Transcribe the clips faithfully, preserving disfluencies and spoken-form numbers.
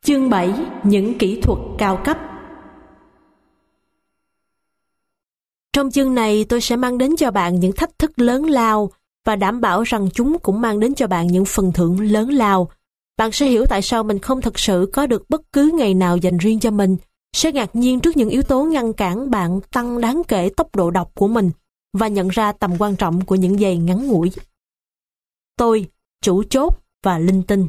Chương bảy. Những kỹ thuật cao cấp. Trong chương này tôi sẽ mang đến cho bạn những thách thức lớn lao và đảm bảo rằng chúng cũng mang đến cho bạn những phần thưởng lớn lao. Bạn sẽ hiểu tại sao mình không thực sự có được bất cứ ngày nào dành riêng cho mình, sẽ ngạc nhiên trước những yếu tố ngăn cản bạn tăng đáng kể tốc độ đọc của mình và nhận ra tầm quan trọng của những giây ngắn ngủi. Tôi, chủ chốt và linh tinh.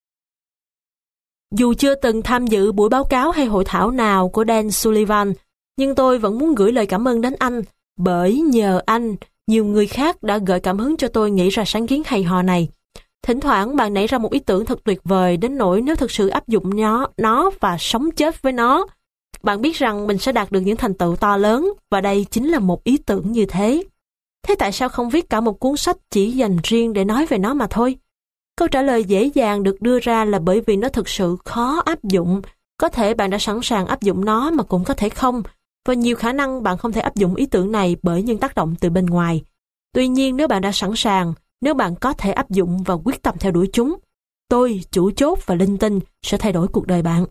Dù chưa từng tham dự buổi báo cáo hay hội thảo nào của Dan Sullivan, nhưng tôi vẫn muốn gửi lời cảm ơn đến anh, bởi nhờ anh, nhiều người khác đã gợi cảm hứng cho tôi nghĩ ra sáng kiến hay ho này. Thỉnh thoảng bạn nảy ra một ý tưởng thật tuyệt vời đến nỗi nếu thực sự áp dụng nó, nó và sống chết với nó, bạn biết rằng mình sẽ đạt được những thành tựu to lớn, và đây chính là một ý tưởng như thế. Thế tại sao không viết cả một cuốn sách chỉ dành riêng để nói về nó mà thôi? Câu trả lời dễ dàng được đưa ra là bởi vì nó thực sự khó áp dụng. Có thể bạn đã sẵn sàng áp dụng nó mà cũng có thể không, và nhiều khả năng bạn không thể áp dụng ý tưởng này bởi những tác động từ bên ngoài. Tuy nhiên nếu bạn đã sẵn sàng, nếu bạn có thể áp dụng và quyết tâm theo đuổi chúng, tôi, chủ chốt và linh tinh sẽ thay đổi cuộc đời bạn.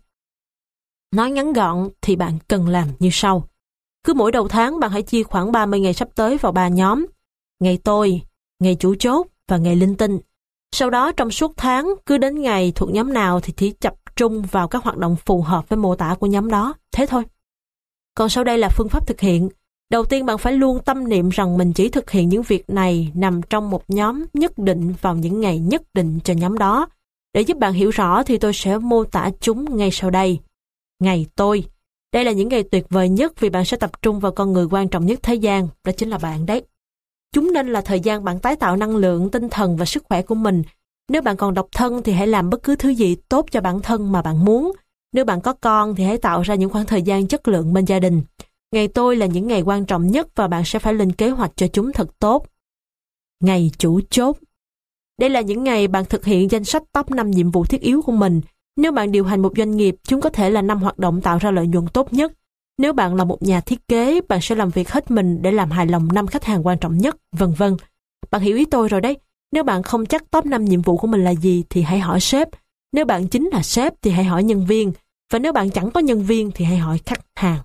Nói ngắn gọn thì bạn cần làm như sau. Cứ mỗi đầu tháng bạn hãy chia khoảng ba mươi ngày sắp tới vào ba nhóm: ngày tôi, ngày chủ chốt và ngày linh tinh. Sau đó trong suốt tháng, cứ đến ngày thuộc nhóm nào thì chỉ tập trung vào các hoạt động phù hợp với mô tả của nhóm đó. Thế thôi. Còn sau đây là phương pháp thực hiện. Đầu tiên bạn phải luôn tâm niệm rằng mình chỉ thực hiện những việc này nằm trong một nhóm nhất định vào những ngày nhất định cho nhóm đó. Để giúp bạn hiểu rõ thì tôi sẽ mô tả chúng ngay sau đây. Ngày tôi. Đây là những ngày tuyệt vời nhất vì bạn sẽ tập trung vào con người quan trọng nhất thế gian, đó chính là bạn đấy. Chúng nên là thời gian bạn tái tạo năng lượng, tinh thần và sức khỏe của mình. Nếu bạn còn độc thân thì hãy làm bất cứ thứ gì tốt cho bản thân mà bạn muốn. Nếu bạn có con thì hãy tạo ra những khoảng thời gian chất lượng bên gia đình. Ngày tôi là những ngày quan trọng nhất và bạn sẽ phải lên kế hoạch cho chúng thật tốt. Ngày chủ chốt. Đây là những ngày bạn thực hiện danh sách top năm nhiệm vụ thiết yếu của mình. Nếu bạn điều hành một doanh nghiệp, chúng có thể là năm hoạt động tạo ra lợi nhuận tốt nhất. Nếu bạn là một nhà thiết kế, bạn sẽ làm việc hết mình để làm hài lòng năm khách hàng quan trọng nhất, vân vân. Bạn hiểu ý tôi rồi đấy. Nếu bạn không chắc top năm nhiệm vụ của mình là gì thì hãy hỏi sếp. Nếu bạn chính là sếp thì hãy hỏi nhân viên. Và nếu bạn chẳng có nhân viên thì hãy hỏi khách hàng.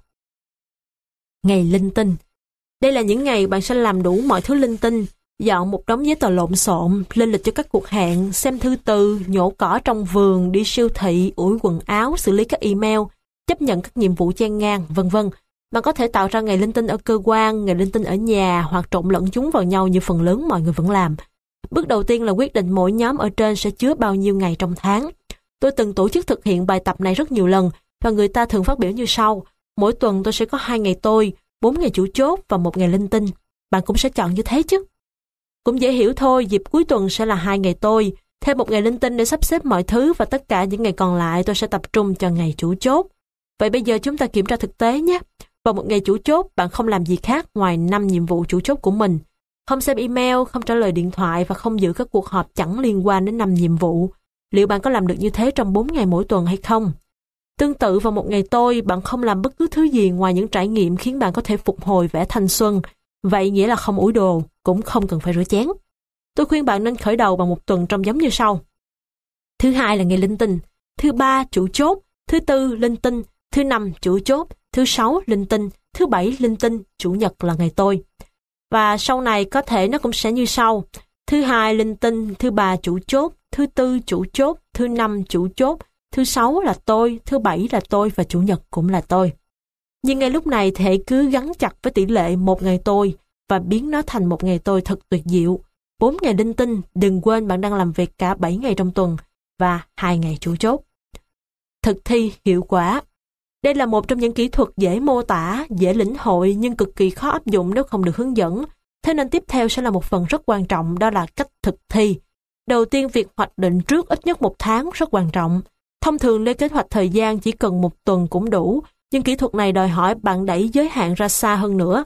Ngày linh tinh. Đây là những ngày bạn sẽ làm đủ mọi thứ linh tinh, dọn một đống giấy tờ lộn xộn, lên lịch cho các cuộc hẹn, xem thư từ, nhổ cỏ trong vườn, đi siêu thị, ủi quần áo, xử lý các email, chấp nhận các nhiệm vụ chen ngang, vân vân. Bạn có thể tạo ra ngày linh tinh ở cơ quan, ngày linh tinh ở nhà hoặc trộn lẫn chúng vào nhau như phần lớn mọi người vẫn làm. Bước đầu tiên là quyết định mỗi nhóm ở trên sẽ chứa bao nhiêu ngày trong tháng. Tôi từng tổ chức thực hiện bài tập này rất nhiều lần và người ta thường phát biểu như sau. Mỗi tuần tôi sẽ có hai ngày tôi, bốn ngày chủ chốt và một ngày linh tinh. Bạn cũng sẽ chọn như thế chứ? Cũng dễ hiểu thôi, dịp cuối tuần sẽ là hai ngày tôi, thêm một ngày linh tinh để sắp xếp mọi thứ và tất cả những ngày còn lại tôi sẽ tập trung cho ngày chủ chốt. Vậy bây giờ chúng ta kiểm tra thực tế nhé. Vào một ngày chủ chốt, bạn không làm gì khác ngoài năm nhiệm vụ chủ chốt của mình. Không xem email, không trả lời điện thoại và không giữ các cuộc họp chẳng liên quan đến năm nhiệm vụ. Liệu bạn có làm được như thế trong bốn ngày mỗi tuần hay không? Tương tự vào một ngày tôi, bạn không làm bất cứ thứ gì ngoài những trải nghiệm khiến bạn có thể phục hồi vẻ thanh xuân. Vậy nghĩa là không ủi đồ, cũng không cần phải rửa chén. Tôi khuyên bạn nên khởi đầu bằng một tuần trông giống như sau. Thứ hai là ngày linh tinh, thứ ba chủ chốt, thứ tư linh tinh, thứ năm chủ chốt, thứ sáu linh tinh, thứ bảy linh tinh, chủ nhật là ngày tôi. Và sau này có thể nó cũng sẽ như sau. Thứ hai linh tinh, thứ ba chủ chốt, thứ tư chủ chốt, thứ năm chủ chốt, thứ sáu là tôi, thứ bảy là tôi và chủ nhật cũng là tôi. Nhưng ngay lúc này thì hãy cứ gắn chặt với tỷ lệ một ngày tôi và biến nó thành một ngày tôi thật tuyệt diệu. Bốn ngày linh tinh, đừng quên bạn đang làm việc cả bảy ngày trong tuần và hai ngày chủ chốt. Thực thi hiệu quả. Đây là một trong những kỹ thuật dễ mô tả, dễ lĩnh hội nhưng cực kỳ khó áp dụng nếu không được hướng dẫn. Thế nên tiếp theo sẽ là một phần rất quan trọng, đó là cách thực thi. Đầu tiên, việc hoạch định trước ít nhất một tháng rất quan trọng. Thông thường lên kế hoạch thời gian chỉ cần một tuần cũng đủ, nhưng kỹ thuật này đòi hỏi bạn đẩy giới hạn ra xa hơn nữa.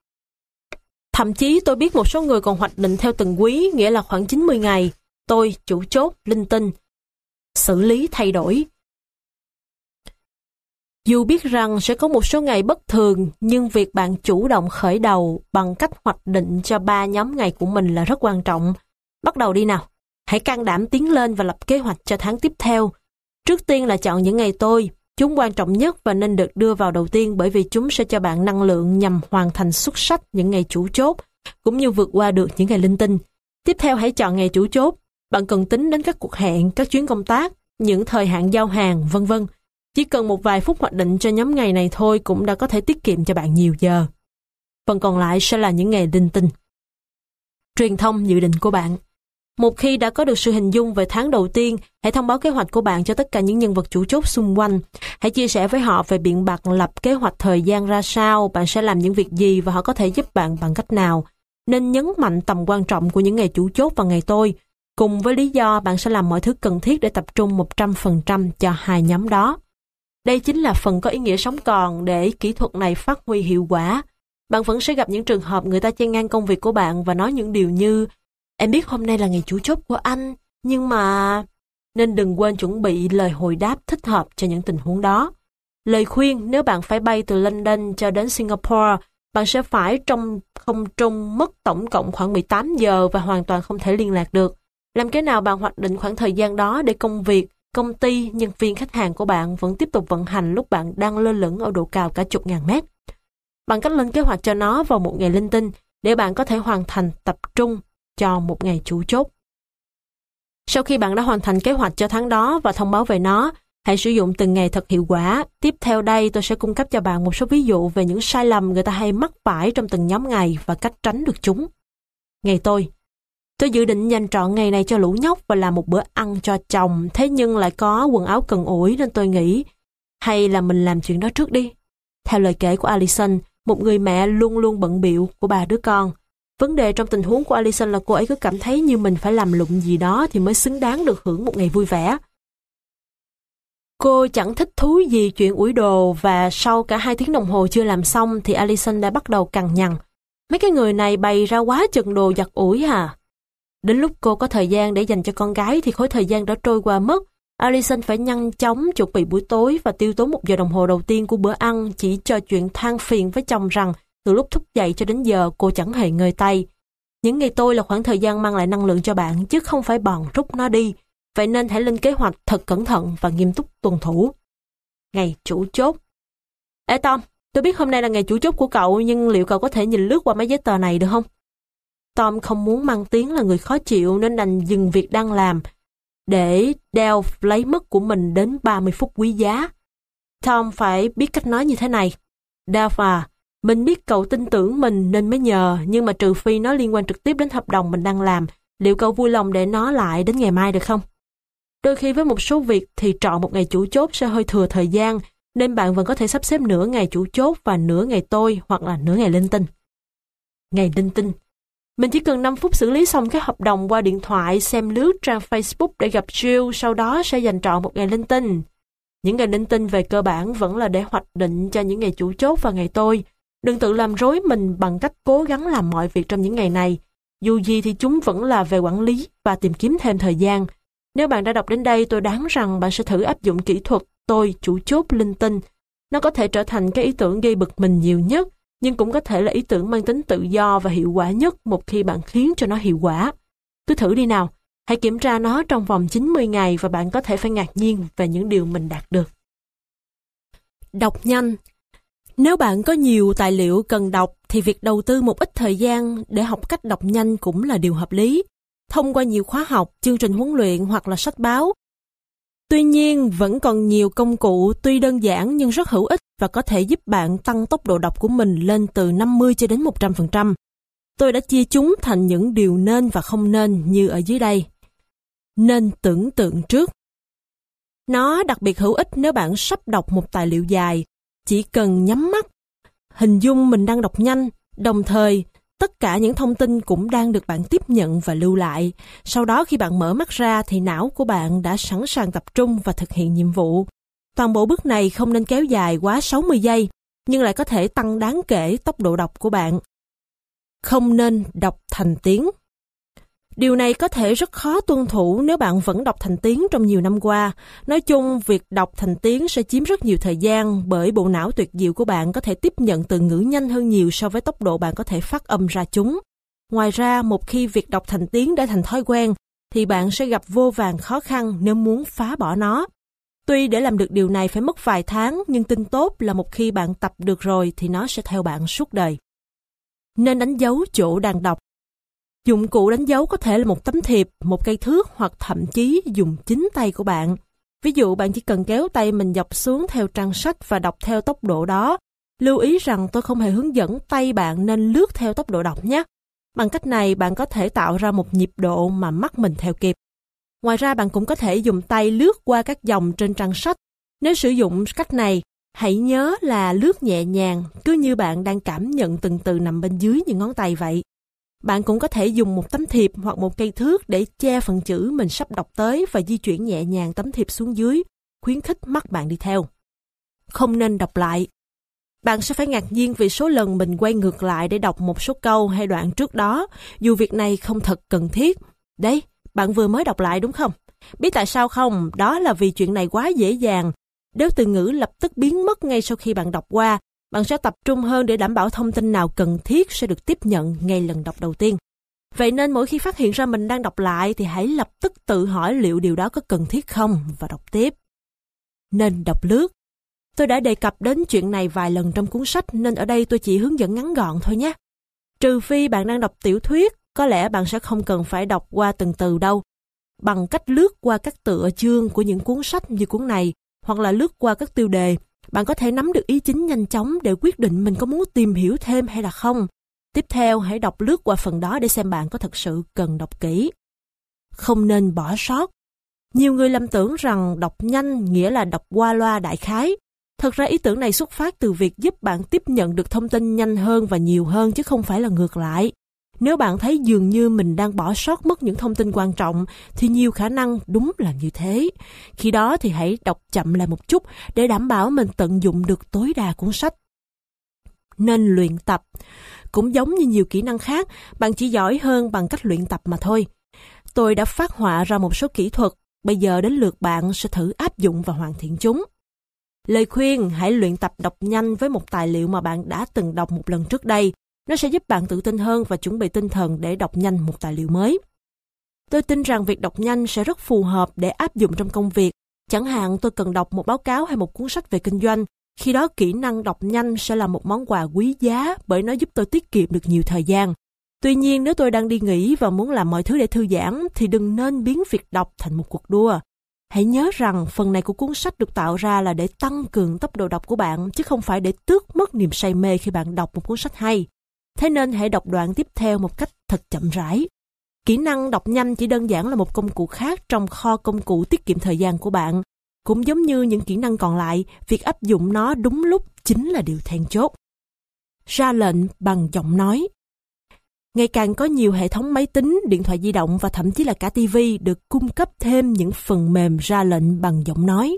Thậm chí tôi biết một số người còn hoạch định theo từng quý, nghĩa là khoảng chín mươi ngày. Tôi, chủ chốt, linh tinh, xử lý thay đổi. Dù biết rằng sẽ có một số ngày bất thường, nhưng việc bạn chủ động khởi đầu bằng cách hoạch định cho ba nhóm ngày của mình là rất quan trọng. Bắt đầu đi nào. Hãy can đảm tiến lên và lập kế hoạch cho tháng tiếp theo. Trước tiên là chọn những ngày tôi. Chúng quan trọng nhất và nên được đưa vào đầu tiên bởi vì chúng sẽ cho bạn năng lượng nhằm hoàn thành xuất sắc những ngày chủ chốt, cũng như vượt qua được những ngày linh tinh. Tiếp theo hãy chọn ngày chủ chốt. Bạn cần tính đến các cuộc hẹn, các chuyến công tác, những thời hạn giao hàng, vân vân. Chỉ cần một vài phút hoạch định cho nhóm ngày này thôi cũng đã có thể tiết kiệm cho bạn nhiều giờ. Phần còn lại sẽ là những ngày linh tinh. Truyền thông dự định của bạn. Một khi đã có được sự hình dung về tháng đầu tiên, hãy thông báo kế hoạch của bạn cho tất cả những nhân vật chủ chốt xung quanh. Hãy chia sẻ với họ về biện bạch lập kế hoạch thời gian ra sao, bạn sẽ làm những việc gì và họ có thể giúp bạn bằng cách nào. Nên nhấn mạnh tầm quan trọng của những ngày chủ chốt và ngày tôi, cùng với lý do bạn sẽ làm mọi thứ cần thiết để tập trung một trăm phần trăm cho hai nhóm đó. Đây chính là phần có ý nghĩa sống còn để kỹ thuật này phát huy hiệu quả. Bạn vẫn sẽ gặp những trường hợp người ta chen ngang công việc của bạn và nói những điều như em biết hôm nay là ngày chủ chốt của anh, nhưng mà... Nên đừng quên chuẩn bị lời hồi đáp thích hợp cho những tình huống đó. Lời khuyên, nếu bạn phải bay từ London cho đến Singapore, bạn sẽ phải trong không trung mất tổng cộng khoảng mười tám giờ và hoàn toàn không thể liên lạc được. Làm thế nào bạn hoạch định khoảng thời gian đó để công việc, công ty, nhân viên khách hàng của bạn vẫn tiếp tục vận hành lúc bạn đang lơ lửng ở độ cao cả chục ngàn mét? Bằng cách lên kế hoạch cho nó vào một ngày linh tinh để bạn có thể hoàn thành tập trung cho một ngày chủ chốt. Sau khi bạn đã hoàn thành kế hoạch cho tháng đó và thông báo về nó, hãy sử dụng từng ngày thật hiệu quả. Tiếp theo đây tôi sẽ cung cấp cho bạn một số ví dụ về những sai lầm người ta hay mắc phải trong từng nhóm ngày và cách tránh được chúng. Ngày tôi. Tôi dự định dành trọn ngày này cho lũ nhóc và làm một bữa ăn cho chồng, thế nhưng lại có quần áo cần ủi nên tôi nghĩ hay là mình làm chuyện đó trước đi. Theo lời kể của Alison, một người mẹ luôn luôn bận bịu của ba đứa con. Vấn đề trong tình huống của Alison là cô ấy cứ cảm thấy như mình phải làm lụng gì đó thì mới xứng đáng được hưởng một ngày vui vẻ. Cô chẳng thích thú gì chuyện ủi đồ và sau cả hai tiếng đồng hồ chưa làm xong thì Alison đã bắt đầu cằn nhằn. Mấy cái người này bày ra quá chừng đồ giặt ủi à. Đến lúc cô có thời gian để dành cho con gái thì khối thời gian đã trôi qua mất. Alison phải nhanh chóng chuẩn bị buổi tối và tiêu tốn một giờ đồng hồ đầu tiên của bữa ăn chỉ cho chuyện than phiền với chồng rằng từ lúc thức dậy cho đến giờ cô chẳng hề ngơi tay. Những ngày tôi là khoảng thời gian mang lại năng lượng cho bạn chứ không phải bòn rút nó đi. Vậy nên hãy lên kế hoạch thật cẩn thận và nghiêm túc tuân thủ. Ngày chủ chốt. Ê Tom, tôi biết hôm nay là ngày chủ chốt của cậu nhưng liệu cậu có thể nhìn lướt qua mấy giấy tờ này được không? Tom không muốn mang tiếng là người khó chịu nên đành dừng việc đang làm để Dale lấy mất của mình đến ba mươi phút quý giá. Tom phải biết cách nói như thế này. Dale à, mình biết cậu tin tưởng mình nên mới nhờ, nhưng mà trừ phi nó liên quan trực tiếp đến hợp đồng mình đang làm, liệu cậu vui lòng để nó lại đến ngày mai được không? Đôi khi với một số việc thì chọn một ngày chủ chốt sẽ hơi thừa thời gian, nên bạn vẫn có thể sắp xếp nửa ngày chủ chốt và nửa ngày tôi hoặc là nửa ngày linh tinh. Ngày linh tinh. Mình chỉ cần năm phút xử lý xong cái hợp đồng qua điện thoại, xem lướt trang Facebook để gặp Jill, sau đó sẽ dành trọn một ngày linh tinh. Những ngày linh tinh về cơ bản vẫn là để hoạch định cho những ngày chủ chốt và ngày tôi. Đừng tự làm rối mình bằng cách cố gắng làm mọi việc trong những ngày này. Dù gì thì chúng vẫn là về quản lý và tìm kiếm thêm thời gian. Nếu bạn đã đọc đến đây, tôi đoán rằng bạn sẽ thử áp dụng kỹ thuật tôi chủ chốt linh tinh. Nó có thể trở thành cái ý tưởng gây bực mình nhiều nhất, nhưng cũng có thể là ý tưởng mang tính tự do và hiệu quả nhất một khi bạn khiến cho nó hiệu quả. Cứ thử đi nào, hãy kiểm tra nó trong vòng chín mươi ngày và bạn có thể phải ngạc nhiên về những điều mình đạt được. Đọc nhanh. Nếu bạn có nhiều tài liệu cần đọc thì việc đầu tư một ít thời gian để học cách đọc nhanh cũng là điều hợp lý, thông qua nhiều khóa học, chương trình huấn luyện hoặc là sách báo. Tuy nhiên, vẫn còn nhiều công cụ tuy đơn giản nhưng rất hữu ích và có thể giúp bạn tăng tốc độ đọc của mình lên từ năm mươi cho đến một trăm phần trăm. Tôi đã chia chúng thành những điều nên và không nên như ở dưới đây. Nên tưởng tượng trước. Nó đặc biệt hữu ích nếu bạn sắp đọc một tài liệu dài. Chỉ cần nhắm mắt, hình dung mình đang đọc nhanh, đồng thời tất cả những thông tin cũng đang được bạn tiếp nhận và lưu lại. Sau đó khi bạn mở mắt ra thì não của bạn đã sẵn sàng tập trung và thực hiện nhiệm vụ. Toàn bộ bước này không nên kéo dài quá sáu mươi giây, nhưng lại có thể tăng đáng kể tốc độ đọc của bạn. Không nên đọc thành tiếng. Điều này có thể rất khó tuân thủ nếu bạn vẫn đọc thành tiếng trong nhiều năm qua. Nói chung, việc đọc thành tiếng sẽ chiếm rất nhiều thời gian bởi bộ não tuyệt diệu của bạn có thể tiếp nhận từ ngữ nhanh hơn nhiều so với tốc độ bạn có thể phát âm ra chúng. Ngoài ra, một khi việc đọc thành tiếng đã thành thói quen, thì bạn sẽ gặp vô vàn khó khăn nếu muốn phá bỏ nó. Tuy để làm được điều này phải mất vài tháng, nhưng tin tốt là một khi bạn tập được rồi thì nó sẽ theo bạn suốt đời. Nên đánh dấu chỗ đang đọc. Dụng cụ đánh dấu có thể là một tấm thiệp, một cây thước hoặc thậm chí dùng chính tay của bạn. Ví dụ bạn chỉ cần kéo tay mình dọc xuống theo trang sách và đọc theo tốc độ đó. Lưu ý rằng tôi không hề hướng dẫn tay bạn nên lướt theo tốc độ đọc nhé. Bằng cách này bạn có thể tạo ra một nhịp độ mà mắt mình theo kịp. Ngoài ra bạn cũng có thể dùng tay lướt qua các dòng trên trang sách. Nếu sử dụng cách này, hãy nhớ là lướt nhẹ nhàng, cứ như bạn đang cảm nhận từng từ nằm bên dưới những ngón tay vậy. Bạn cũng có thể dùng một tấm thiệp hoặc một cây thước để che phần chữ mình sắp đọc tới và di chuyển nhẹ nhàng tấm thiệp xuống dưới, khuyến khích mắt bạn đi theo. Không nên đọc lại. Bạn sẽ phải ngạc nhiên vì số lần mình quay ngược lại để đọc một số câu hay đoạn trước đó, dù việc này không thật cần thiết. Đấy, bạn vừa mới đọc lại đúng không? Biết tại sao không? Đó là vì chuyện này quá dễ dàng. Nếu từ ngữ lập tức biến mất ngay sau khi bạn đọc qua, bạn sẽ tập trung hơn để đảm bảo thông tin nào cần thiết sẽ được tiếp nhận ngay lần đọc đầu tiên. Vậy nên mỗi khi phát hiện ra mình đang đọc lại thì hãy lập tức tự hỏi liệu điều đó có cần thiết không và đọc tiếp. Nên đọc lướt. Tôi đã đề cập đến chuyện này vài lần trong cuốn sách nên ở đây tôi chỉ hướng dẫn ngắn gọn thôi nhé. Trừ phi bạn đang đọc tiểu thuyết, có lẽ bạn sẽ không cần phải đọc qua từng từ đâu. Bằng cách lướt qua các tựa chương của những cuốn sách như cuốn này, hoặc là lướt qua các tiêu đề, bạn có thể nắm được ý chính nhanh chóng để quyết định mình có muốn tìm hiểu thêm hay là không. Tiếp theo, hãy đọc lướt qua phần đó để xem bạn có thật sự cần đọc kỹ. Không nên bỏ sót. Nhiều người lầm tưởng rằng đọc nhanh nghĩa là đọc qua loa đại khái. Thật ra ý tưởng này xuất phát từ việc giúp bạn tiếp nhận được thông tin nhanh hơn và nhiều hơn chứ không phải là ngược lại. Nếu bạn thấy dường như mình đang bỏ sót mất những thông tin quan trọng thì nhiều khả năng đúng là như thế. Khi đó thì hãy đọc chậm lại một chút để đảm bảo mình tận dụng được tối đa cuốn sách. Nên luyện tập. Cũng giống như nhiều kỹ năng khác, bạn chỉ giỏi hơn bằng cách luyện tập mà thôi. Tôi đã phát họa ra một số kỹ thuật, bây giờ đến lượt bạn sẽ thử áp dụng và hoàn thiện chúng. Lời khuyên, hãy luyện tập đọc nhanh với một tài liệu mà bạn đã từng đọc một lần trước đây. Nó sẽ giúp bạn tự tin hơn và chuẩn bị tinh thần để đọc nhanh một tài liệu mới. Tôi tin rằng việc đọc nhanh sẽ rất phù hợp để áp dụng trong công việc. Chẳng hạn tôi cần đọc một báo cáo hay một cuốn sách về kinh doanh. Khi đó kỹ năng đọc nhanh sẽ là một món quà quý giá bởi nó giúp tôi tiết kiệm được nhiều thời gian. Tuy nhiên nếu tôi đang đi nghỉ và muốn làm mọi thứ để thư giãn thì đừng nên biến việc đọc thành một cuộc đua. Hãy nhớ rằng phần này của cuốn sách được tạo ra là để tăng cường tốc độ đọc của bạn chứ không phải để tước mất niềm say mê khi bạn đọc một cuốn sách hay. Thế nên hãy đọc đoạn tiếp theo một cách thật chậm rãi. Kỹ năng đọc nhanh chỉ đơn giản là một công cụ khác trong kho công cụ tiết kiệm thời gian của bạn. Cũng giống như những kỹ năng còn lại, việc áp dụng nó đúng lúc chính là điều then chốt. Ra lệnh bằng giọng nói. Ngày càng có nhiều hệ thống máy tính, điện thoại di động và thậm chí là cả ti vi được cung cấp thêm những phần mềm ra lệnh bằng giọng nói.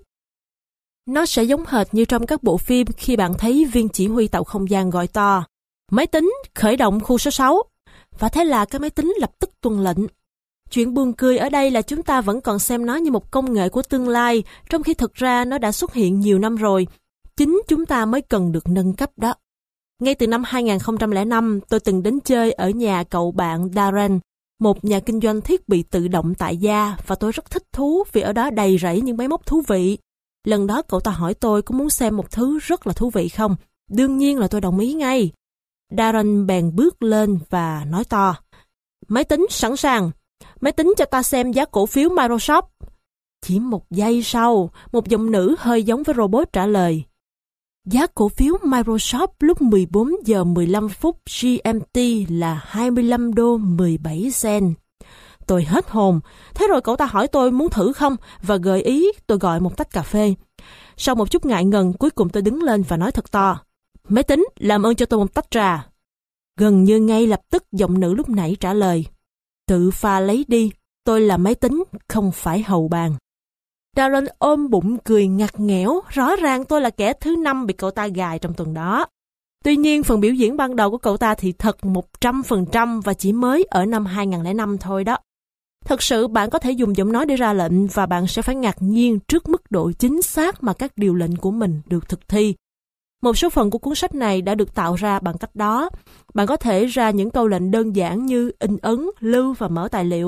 Nó sẽ giống hệt như trong các bộ phim khi bạn thấy viên chỉ huy tàu không gian gọi to máy tính khởi động khu số sáu, và thế là cái máy tính lập tức tuân lệnh. Chuyện buồn cười ở đây là chúng ta vẫn còn xem nó như một công nghệ của tương lai, trong khi thực ra nó đã xuất hiện nhiều năm rồi. Chính chúng ta mới cần được nâng cấp đó. Ngay từ năm hai không không năm, tôi từng đến chơi ở nhà cậu bạn Darren, một nhà kinh doanh thiết bị tự động tại gia, và tôi rất thích thú vì ở đó đầy rẫy những máy móc thú vị. Lần đó cậu ta hỏi tôi có muốn xem một thứ rất là thú vị không? Đương nhiên là tôi đồng ý ngay. Darren bèn bước lên và nói to: máy tính sẵn sàng, máy tính cho ta xem giá cổ phiếu Microsoft. Chỉ một giây sau, một giọng nữ hơi giống với robot trả lời: giá cổ phiếu Microsoft lúc mười bốn giờ mười lăm phút giê em tê là hai mươi lăm đô mười bảy cent. Tôi hết hồn, thế rồi cậu ta hỏi tôi muốn thử không và gợi ý tôi gọi một tách cà phê. Sau một chút ngại ngần, cuối cùng tôi đứng lên và nói thật to: máy tính, làm ơn cho tôi một tách trà. Gần như ngay lập tức giọng nữ lúc nãy trả lời: tự pha lấy đi, tôi là máy tính, không phải hầu bàn. Darren ôm bụng cười ngặt nghẽo, rõ ràng tôi là kẻ thứ năm bị cậu ta gài trong tuần đó. Tuy nhiên phần biểu diễn ban đầu của cậu ta thì thật một trăm phần trăm và chỉ mới ở năm hai không không năm thôi đó. Thật sự bạn có thể dùng giọng nói để ra lệnh và bạn sẽ phải ngạc nhiên trước mức độ chính xác mà các điều lệnh của mình được thực thi. Một số phần của cuốn sách này đã được tạo ra bằng cách đó. Bạn có thể ra những câu lệnh đơn giản như in ấn, lưu và mở tài liệu,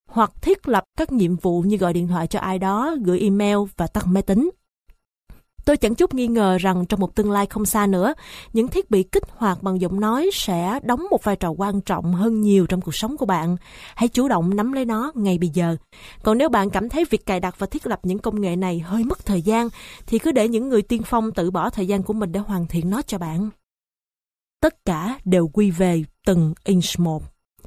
hoặc thiết lập các nhiệm vụ như gọi điện thoại cho ai đó, gửi email và tắt máy tính. Tôi chẳng chút nghi ngờ rằng trong một tương lai không xa nữa, những thiết bị kích hoạt bằng giọng nói sẽ đóng một vai trò quan trọng hơn nhiều trong cuộc sống của bạn. Hãy chủ động nắm lấy nó ngay bây giờ. Còn nếu bạn cảm thấy việc cài đặt và thiết lập những công nghệ này hơi mất thời gian, thì cứ để những người tiên phong tự bỏ thời gian của mình để hoàn thiện nó cho bạn. Tất cả đều quy về từng inch một.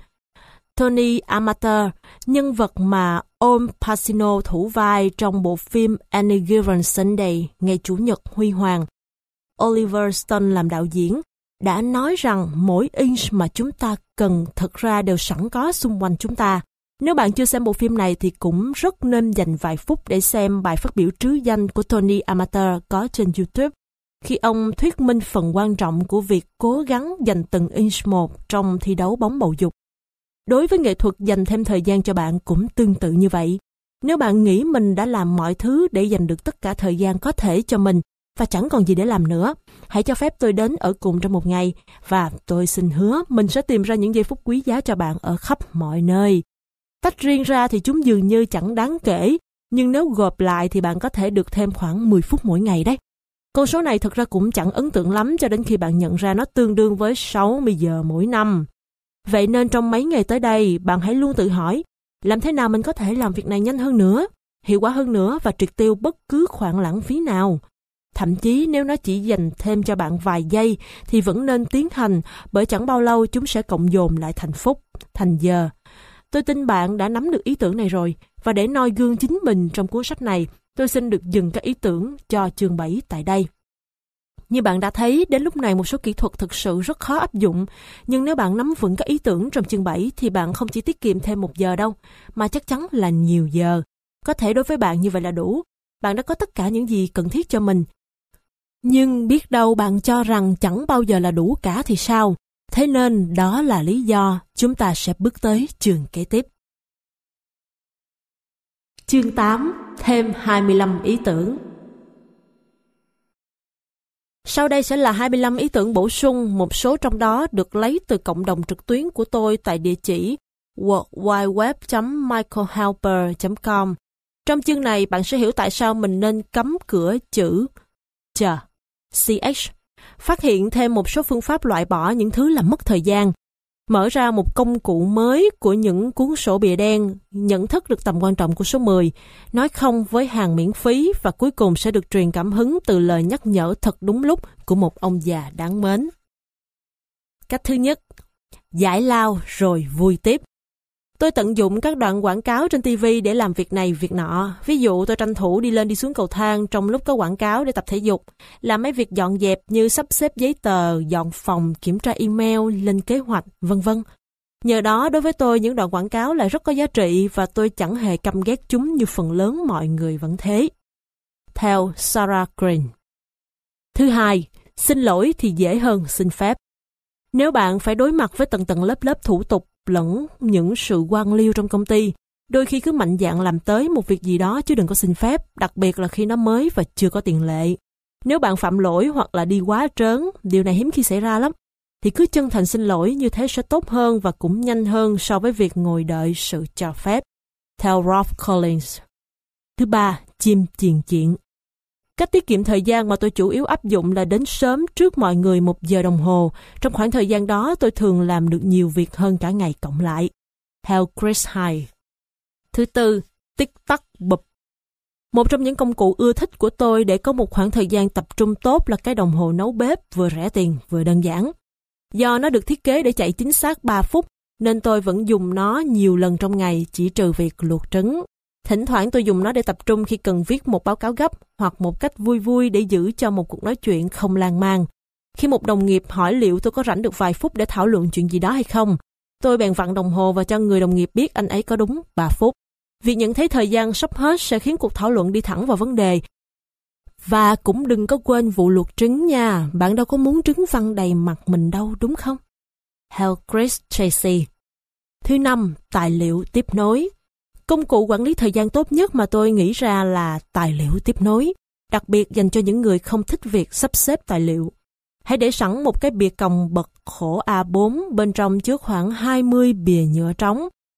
Tony Amateur, nhân vật mà Al Pacino thủ vai trong bộ phim Any Given Sunday, ngày Chủ nhật huy hoàng, Oliver Stone làm đạo diễn, đã nói rằng mỗi inch mà chúng ta cần thật ra đều sẵn có xung quanh chúng ta. Nếu bạn chưa xem bộ phim này thì cũng rất nên dành vài phút để xem bài phát biểu trứ danh của Tony Amateur có trên YouTube, khi ông thuyết minh phần quan trọng của việc cố gắng dành từng inch một trong thi đấu bóng bầu dục. Đối với nghệ thuật, dành thêm thời gian cho bạn cũng tương tự như vậy. Nếu bạn nghĩ mình đã làm mọi thứ để dành được tất cả thời gian có thể cho mình và chẳng còn gì để làm nữa, hãy cho phép tôi đến ở cùng trong một ngày và tôi xin hứa mình sẽ tìm ra những giây phút quý giá cho bạn ở khắp mọi nơi. Tách riêng ra thì chúng dường như chẳng đáng kể, nhưng nếu gộp lại thì bạn có thể được thêm khoảng mười phút mỗi ngày đấy. Con số này thực ra cũng chẳng ấn tượng lắm cho đến khi bạn nhận ra nó tương đương với sáu mươi giờ mỗi năm. Vậy nên trong mấy ngày tới đây, bạn hãy luôn tự hỏi, làm thế nào mình có thể làm việc này nhanh hơn nữa, hiệu quả hơn nữa và triệt tiêu bất cứ khoản lãng phí nào. Thậm chí nếu nó chỉ dành thêm cho bạn vài giây thì vẫn nên tiến hành, bởi chẳng bao lâu chúng sẽ cộng dồn lại thành phút, thành giờ. Tôi tin bạn đã nắm được ý tưởng này rồi, và để noi gương chính mình trong cuốn sách này, tôi xin được dừng các ý tưởng cho chương bảy tại đây. Như bạn đã thấy, đến lúc này một số kỹ thuật thực sự rất khó áp dụng, nhưng nếu bạn nắm vững các ý tưởng trong chương bảy thì bạn không chỉ tiết kiệm thêm một giờ đâu, mà chắc chắn là nhiều giờ. Có thể đối với bạn như vậy là đủ, bạn đã có tất cả những gì cần thiết cho mình. Nhưng biết đâu bạn cho rằng chẳng bao giờ là đủ cả thì sao? Thế nên đó là lý do chúng ta sẽ bước tới chương kế tiếp. Chương tám, thêm hai mươi lăm ý tưởng. Sau đây sẽ là hai mươi lăm ý tưởng bổ sung, một số trong đó được lấy từ cộng đồng trực tuyến của tôi tại địa chỉ world wide web chấm michael helper chấm com. Trong chương này, bạn sẽ hiểu tại sao mình nên cấm cửa chữ ch, ch, phát hiện thêm một số phương pháp loại bỏ những thứ làm mất thời gian, mở ra một công cụ mới của những cuốn sổ bìa đen, nhận thức được tầm quan trọng của số mười, nói không với hàng miễn phí và cuối cùng sẽ được truyền cảm hứng từ lời nhắc nhở thật đúng lúc của một ông già đáng mến. Cách thứ nhất, giải lao rồi vui tiếp. Tôi tận dụng các đoạn quảng cáo trên ti vi để làm việc này việc nọ. Ví dụ tôi tranh thủ đi lên đi xuống cầu thang trong lúc có quảng cáo để tập thể dục, làm mấy việc dọn dẹp như sắp xếp giấy tờ, dọn phòng, kiểm tra email, lên kế hoạch, vân vân. Nhờ đó đối với tôi những đoạn quảng cáo lại rất có giá trị và tôi chẳng hề căm ghét chúng như phần lớn mọi người vẫn thế. Theo Sarah Green. Thứ hai, xin lỗi thì dễ hơn xin phép. Nếu bạn phải đối mặt với tầng tầng lớp lớp thủ tục lẫn những sự quan liêu trong công ty, đôi khi cứ mạnh dạn làm tới một việc gì đó chứ đừng có xin phép, đặc biệt là khi nó mới và chưa có tiền lệ. Nếu bạn phạm lỗi hoặc là đi quá trớn, điều này hiếm khi xảy ra lắm, thì cứ chân thành xin lỗi, như thế sẽ tốt hơn và cũng nhanh hơn so với việc ngồi đợi sự cho phép. Theo Rolf Collins. Thứ ba, chim chiền chuyện. Cách tiết kiệm thời gian mà tôi chủ yếu áp dụng là đến sớm trước mọi người một giờ đồng hồ. Trong khoảng thời gian đó tôi thường làm được nhiều việc hơn cả ngày cộng lại. Theo Chris High. Thứ tư, tích tắc bụp. Một trong những công cụ ưa thích của tôi để có một khoảng thời gian tập trung tốt là cái đồng hồ nấu bếp vừa rẻ tiền vừa đơn giản. Do nó được thiết kế để chạy chính xác ba phút, nên tôi vẫn dùng nó nhiều lần trong ngày, chỉ trừ việc luộc trứng. Thỉnh thoảng tôi dùng nó để tập trung khi cần viết một báo cáo gấp hoặc một cách vui vui để giữ cho một cuộc nói chuyện không lan man. Khi một đồng nghiệp hỏi liệu tôi có rảnh được vài phút để thảo luận chuyện gì đó hay không, tôi bèn vặn đồng hồ và cho người đồng nghiệp biết anh ấy có đúng ba phút. Việc nhận thấy thời gian sắp hết sẽ khiến cuộc thảo luận đi thẳng vào vấn đề. Và cũng đừng có quên vụ luộc trứng nha, bạn đâu có muốn trứng văng đầy mặt mình đâu, đúng không? Hal Chris Tracy. Thứ năm, tài liệu tiếp nối. Công cụ quản lý thời gian tốt nhất mà tôi nghĩ ra là tài liệu tiếp nối, đặc biệt dành cho những người không thích việc sắp xếp tài liệu. Hãy để sẵn một cái bìa còng bật khổ A bốn, bên trong chứa khoảng hai mươi bìa nhựa trống,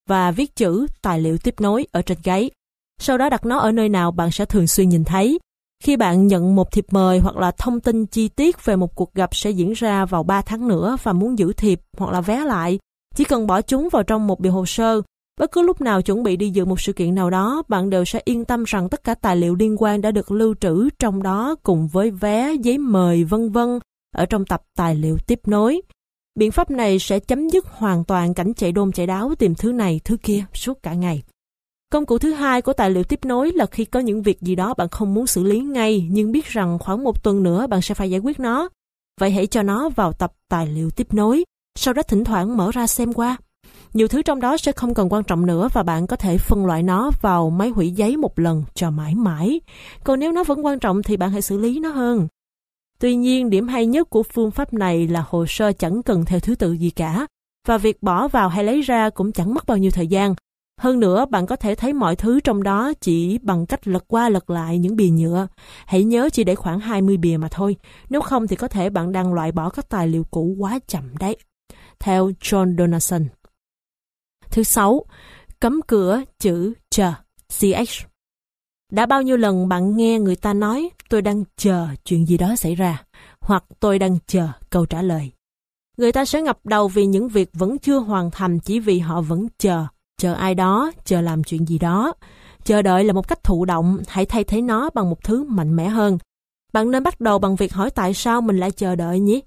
và viết chữ tài liệu tiếp nối ở trên gáy. Sau đó đặt nó ở nơi nào bạn sẽ thường xuyên nhìn thấy. Khi bạn nhận một thiệp mời hoặc là thông tin chi tiết về một cuộc gặp sẽ diễn ra vào ba tháng nữa và muốn giữ thiệp hoặc là vé lại, chỉ cần bỏ chúng vào trong một bìa hồ sơ. Bất cứ lúc nào chuẩn bị đi dự một sự kiện nào đó, bạn đều sẽ yên tâm rằng tất cả tài liệu liên quan đã được lưu trữ trong đó cùng với vé, giấy mời, vân vân ở trong tập tài liệu tiếp nối. Biện pháp này sẽ chấm dứt hoàn toàn cảnh chạy đôn chạy đáo tìm thứ này, thứ kia suốt cả ngày. Công cụ thứ hai của tài liệu tiếp nối là khi có những việc gì đó bạn không muốn xử lý ngay nhưng biết rằng khoảng một tuần nữa bạn sẽ phải giải quyết nó. Vậy hãy cho nó vào tập tài liệu tiếp nối, sau đó thỉnh thoảng mở ra xem qua. Nhiều thứ trong đó sẽ không còn quan trọng nữa và bạn có thể phân loại nó vào máy hủy giấy một lần cho mãi mãi. Còn nếu nó vẫn quan trọng thì bạn hãy xử lý nó hơn. Tuy nhiên, điểm hay nhất của phương pháp này là hồ sơ chẳng cần theo thứ tự gì cả, và việc bỏ vào hay lấy ra cũng chẳng mất bao nhiêu thời gian. Hơn nữa, bạn có thể thấy mọi thứ trong đó chỉ bằng cách lật qua lật lại những bìa nhựa. Hãy nhớ chỉ để khoảng hai mươi bìa mà thôi, nếu không thì có thể bạn đang loại bỏ các tài liệu cũ quá chậm đấy. Theo John Donaldson. Thứ sáu, cấm cửa chữ chờ, xê hát. Đã bao nhiêu lần bạn nghe người ta nói tôi đang chờ chuyện gì đó xảy ra, hoặc tôi đang chờ câu trả lời. Người ta sẽ ngập đầu vì những việc vẫn chưa hoàn thành chỉ vì họ vẫn chờ, chờ ai đó, chờ làm chuyện gì đó. Chờ đợi là một cách thụ động, hãy thay thế nó bằng một thứ mạnh mẽ hơn. Bạn nên bắt đầu bằng việc hỏi tại sao mình lại chờ đợi nhé.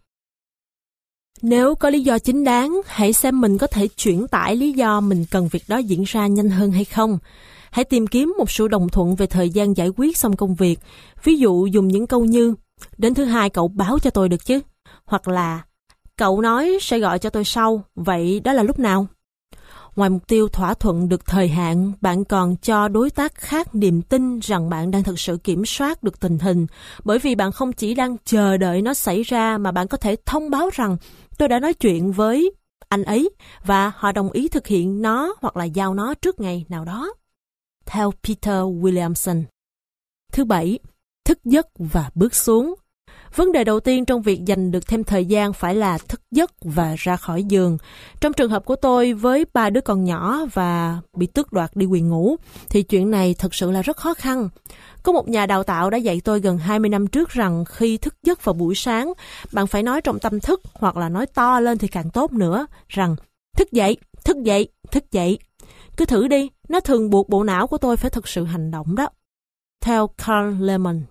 Nếu có lý do chính đáng, hãy xem mình có thể chuyển tải lý do mình cần việc đó diễn ra nhanh hơn hay không. Hãy tìm kiếm một sự đồng thuận về thời gian giải quyết xong công việc. Ví dụ dùng những câu như, đến thứ hai cậu báo cho tôi được chứ? Hoặc là, cậu nói sẽ gọi cho tôi sau, vậy đó là lúc nào? Ngoài mục tiêu thỏa thuận được thời hạn, bạn còn cho đối tác khác niềm tin rằng bạn đang thực sự kiểm soát được tình hình, bởi vì bạn không chỉ đang chờ đợi nó xảy ra mà bạn có thể thông báo rằng tôi đã nói chuyện với anh ấy và họ đồng ý thực hiện nó hoặc là giao nó trước ngày nào đó. Theo Peter Williamson. Thứ bảy, thức giấc và bước xuống. Vấn đề đầu tiên trong việc dành được thêm thời gian phải là thức giấc và ra khỏi giường. Trong trường hợp của tôi với ba đứa con nhỏ và bị tước đoạt đi quyền ngủ, thì chuyện này thật sự là rất khó khăn. Có một nhà đào tạo đã dạy tôi gần hai mươi năm trước rằng khi thức giấc vào buổi sáng, bạn phải nói trong tâm thức hoặc là nói to lên thì càng tốt nữa, rằng thức dậy, thức dậy, thức dậy. Cứ thử đi, nó thường buộc bộ não của tôi phải thực sự hành động đó. Theo Carl Lemon.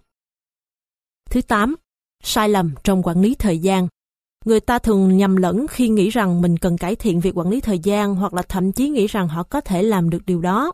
Thứ tám, sai lầm trong quản lý thời gian. Người ta thường nhầm lẫn khi nghĩ rằng mình cần cải thiện việc quản lý thời gian hoặc là thậm chí nghĩ rằng họ có thể làm được điều đó.